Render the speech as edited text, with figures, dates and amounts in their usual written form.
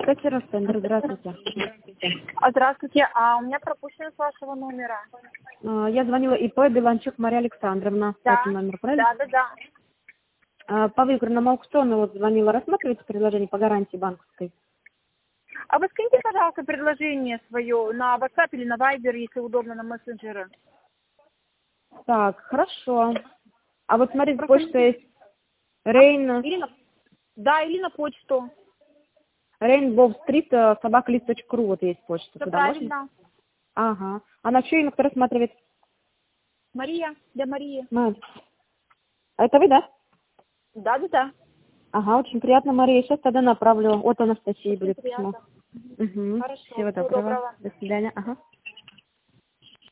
Центр, здравствуйте. Здравствуйте, у меня пропущено с вашего номера. Я звонила ИП Беланчук Мария Александровна. Да, Кстати, номер, правильно? да. По выигранному аукциону вот звонила. Рассматриваете предложение по гарантии банковской? А вы скиньте, пожалуйста, предложение свое на WhatsApp или на Viber, если удобно, на мессенджеры. Так, хорошо. А вот смотрите, Просто почта есть Рейн, или на почту. Rainbow-Street, @list.ru, вот есть почта. Все Туда можно? правильно. Ага. А на чье имя кто рассматривает? Мария, для Марии. А это вы, да? Да. Ага, очень приятно, Мария. Сейчас тогда направлю. От Анастасии Очень будет письмо. приятно. Угу. Хорошо, Всего всего доброго. доброго. До свидания. Ага.